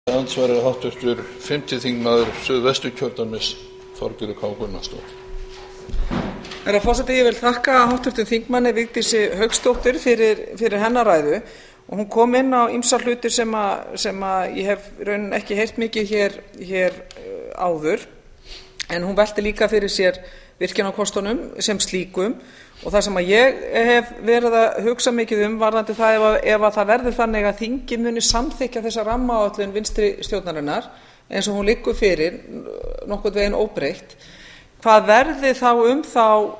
Andsvarar háttvirtur 5. þingmaður Suðvesturkjördæmis Þorgerður K. Gunnarsdóttir. Herra forseti, ég vil þakka háttvirtum þingmanni Vigdísi Hauksdóttur fyrir hennar ræðu og hún kom inn á ýmsa hluti sem ég hef í rauninni ekki heyrt mikið hér áður, en hún velti líka fyrir sér virkjunarkostunum sem slíkum og það sem ég hef verið að hugsa mikið varðandi það ef það verður þannig að þingið muni samþykkja þessa rammaáætlun vinstri stjórnarinnar eins og hún liggur fyrir nokkurn veginn óbreytt, hvað verði þá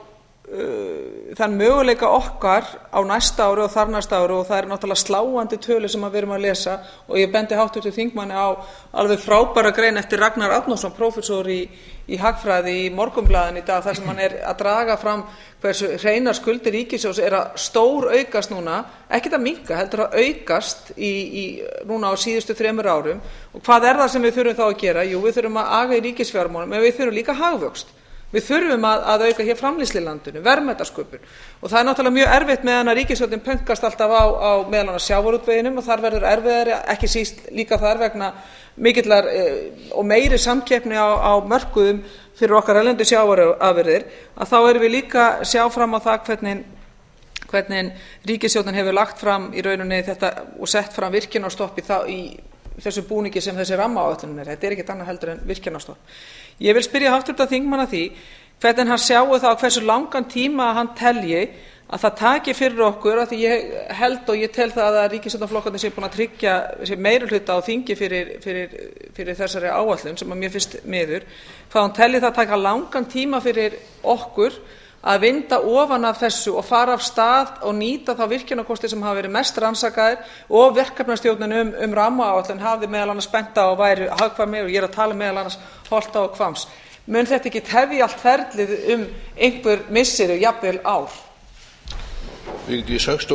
þann möguleika okkar á næsta ári og þar næsta ári, og það er náttúrulega sláandi tölur sem við erum að lesa, og ég bendi háttvirtum þingmanni á alveg frábæra grein eftir Ragnar Árnason, prófessor í hagfræði í Morgunblaðinu í dag, þar sem hann er að draga fram hversu hreinar skuldir ríkissjóðs er að stóraukast núna, ekkert að minnka heldur að aukast núna á síðustu 3 árum. Og hvað er það sem við þurfum þá að gera? Jú, við þurfum að aga í ríkisfjármálum, en við þurfum líka hagvöxt. Við þurfum að auka hér framleiðslu í landinu, verðmætasköpun, og það er náttúrulega mjög erfitt meðan að ríkisstjórnin pönkast alltaf á meðal annars sjávarútveginum, og þar verður erfiðari, ekki síst líka þar vegna mikillar og meiri samkeppni á mörkuðum fyrir okkar erlendu sjávarafurðir, að þá erum við líka að sjá fram á það hvernig ríkisstjórnin hefur lagt fram í rauninni þetta og sett fram virkjunarstopp í þessu búningi sem þessi rammaáætlun er. Þetta er ekkert annað heldur en virkjunarstopp. Ég vil spyrja háttvirtan þingmann að því hvernig hann sjái það á hversu langan tíma hann telji að það taki fyrir okkur, af því ég held og ég tel það að ríkisstjórnarflokkarnir séu búin að tryggja meirihluta á þingi fyrir þessari áætlun sem að mér finnst miður, hvað hann telji það taka langan tíma fyrir okkur að vinda ofan af þessu og fara af stað og nýta þá virkjunarkosti sem hafa verið mest rannsakaðir, og verkefnastjórnin rammaáætlun hafði meðal annars bent á og væri hagkvæmir, og ég er að tala meðal annars Holta og Hvamms. Mun þetta ekki tefja allt ferlið einhver misseri, jafnvel ár? Vigdís Hauksdóttir.